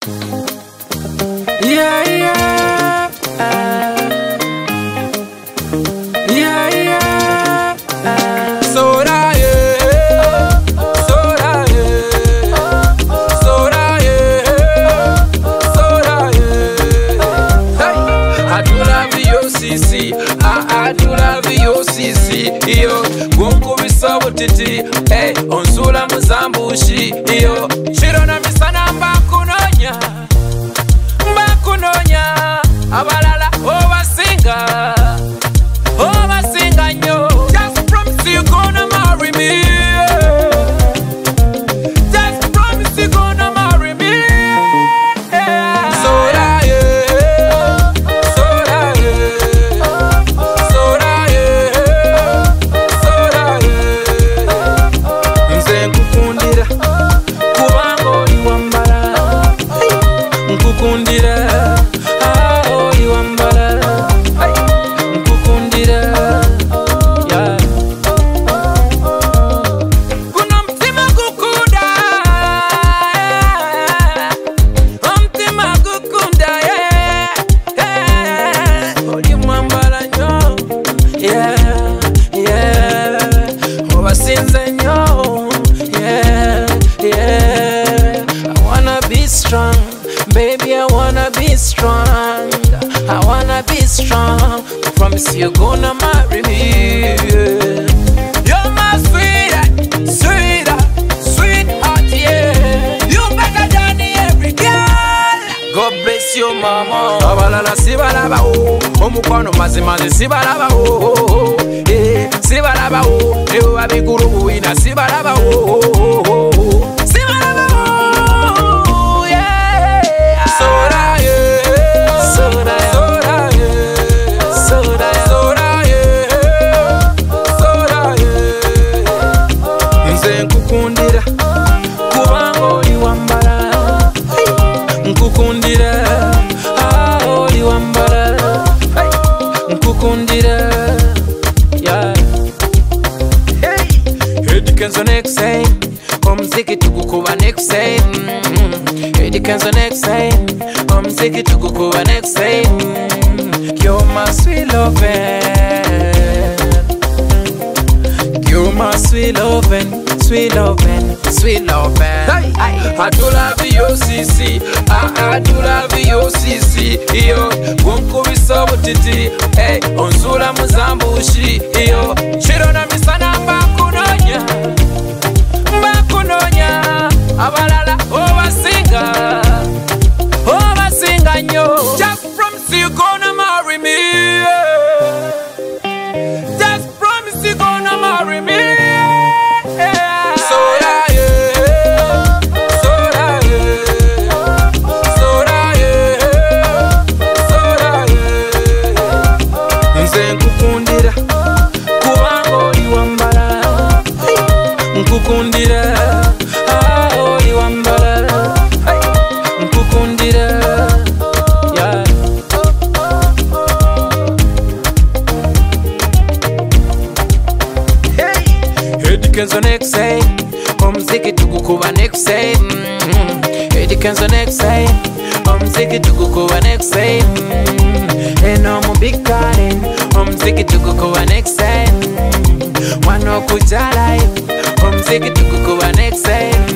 Yeah, yeah. Yeah, yeah. Soda, yeah. Soda, yeah. Soda, yeah. Soda, yeah. Hey, I do love you, CC. I do love you, CC. Yo, gunku bisabu titi. Hey, onsula muzambushi. Yo, shirona misana mbakunonya. Mbakunonya. Abalala obasinga. Obasinga nyo. Just promise you gonna marry me. Just promise you gonna marry me. Soda, yeah. Soda, yeah. Soda, yeah. Soda, yeah. Nze nkukundira kubanga oli wambala. Nkukundira oli wambala. Nkukundira, yeah. Kuno mtima gukunda, mtima gukunda, oli mwambala nyo, obasinze nyo, I wanna be strong, baby, I wanna be strong. I wanna be strong. Promise you gonna marry me. You're my sweetheart, yeah. You better than every girl. God bless you, mama. Abalala sibalaba o, omukwano mazimazi sibalaba o, sibalaba o, ewa abiguru buina sibalaba o, sibalaba o, yeah. Soda, yeah. Soda, soda, yeah. Soda, soda, yeah. Soda, yeah. Nze nkukundira kubanga oli wambala. Nkukundira oli wambala. Nkukundira, yeah. Eddie Kenzo next time. Omuziki tugukuba next time. Eddie Kenzo next time. Omuziki tugukuba next time. You're my sweet lovin'. You're my sweet lovin', sweet lovin', sweet lovin'. Hey, I do love you, CC. I do love you, CC. Yo, gunku bisabu titi. Hey, onsula muzambushi. Yo, shirona misana mbakunonya. Mbakunonya. Abalala obasinga. Obasinga nyo. Just promise you gonna marry me. Just promise you gonna marry me. Soda, yeah. Soda, yeah. Soda, yeah. Soda, yeah. Nze nkukundira kubanga oli wambala. Nkukundira oli wambala. Nkukundira, yeah. Eddie Kenzo next time. Omuziki tugukuba next time. Eddie Kenzo next time. Omuziki tugukuba next time. Eno mu big garden. Omuziki tugukuba next time. Wano kuja live. Omuziki tugukuba next time.